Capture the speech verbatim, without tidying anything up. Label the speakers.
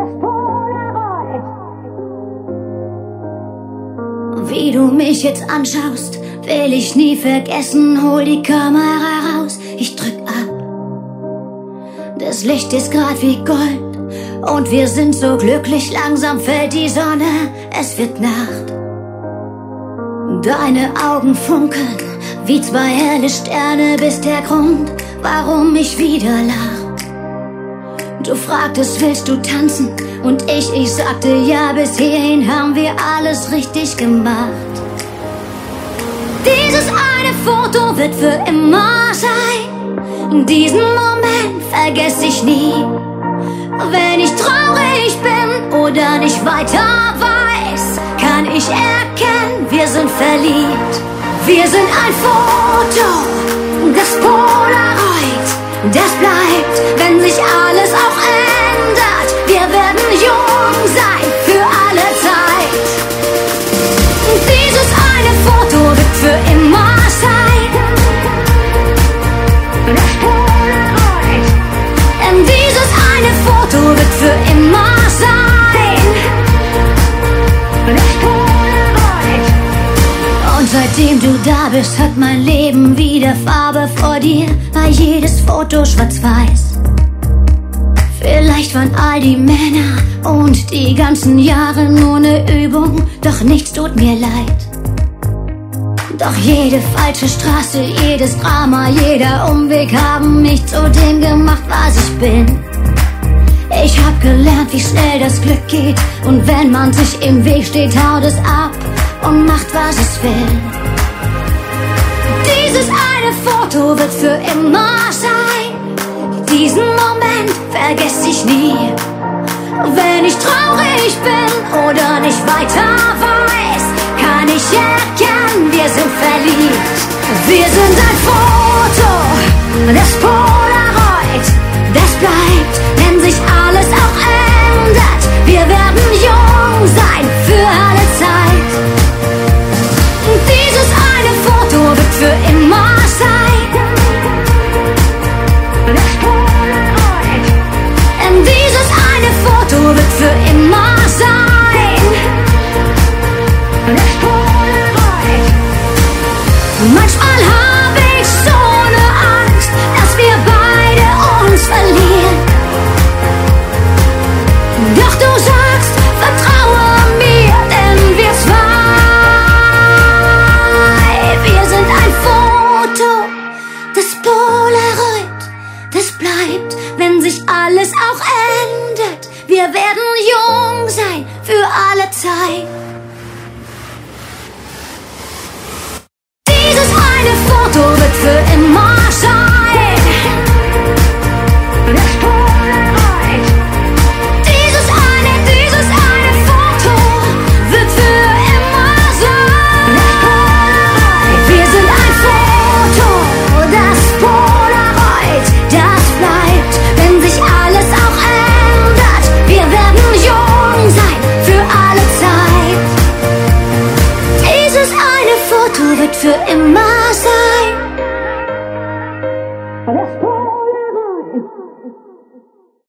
Speaker 1: Wie du mich jetzt anschaust, will ich nie vergessen. Hol die Kamera raus, ich drück ab. Das Licht ist grad wie Gold und wir sind so glücklich. Langsam fällt die Sonne, es wird Nacht. Deine Augen funkeln wie zwei helle Sterne, bist der Grund, warum ich wieder lach. Du fragtest, willst du tanzen? Und ich, ich sagte ja, bis hierhin haben wir alles richtig gemacht. Dieses eine Foto wird für immer sein. Diesen Moment vergesse ich nie. Wenn ich traurig bin oder nicht weiter weiß, kann ich erkennen, wir sind verliebt. Wir sind ein Foto, das Polaroid, das bleibt, wenn sich alles auch ändert. Wir werden jung sein für alle Zeit. Dieses eine Foto wird für immer sein. Das Polaroid. Denn dieses eine Foto wird für immer sein. Das Polaroid. Und seitdem du da bist, hat mein Leben wieder Farbe. Vor dir war jedes Foto schwarz-weiß. Vielleicht waren all die Männer und die ganzen Jahre nur eine Übung, doch nichts tut mir leid. Doch jede falsche Straße, jedes Drama, jeder Umweg haben mich zu dem gemacht, was ich bin. Ich hab gelernt, wie schnell das Glück geht, und wenn man sich im Weg steht, haut es ab und macht, was es will. Dieses eine Foto wird für immer sein. Diesen Moment vergesse ich nie. Wenn ich traurig bin oder nicht weiter weiß, kann ich erkennen, wir sind verliebt. Wir sind ein Foto, das Polaroid, das bleibt, wenn sich alles auch ändert. Wir werden jung sein für alle Zeit. Dieses eine Foto wird für immer sein. Das Polaroid. Denn dieses eine Foto wird für immer sein. Das Polaroid. Manchmal habe ich so eine Angst, dass wir beide uns verlieren. Doch du sagst, vertraue mir, denn wir zwei, wir sind ein Foto, das Polaroid, das bleibt, wenn sich alles auch ändert. Wir werden jung sein für alle Zeit.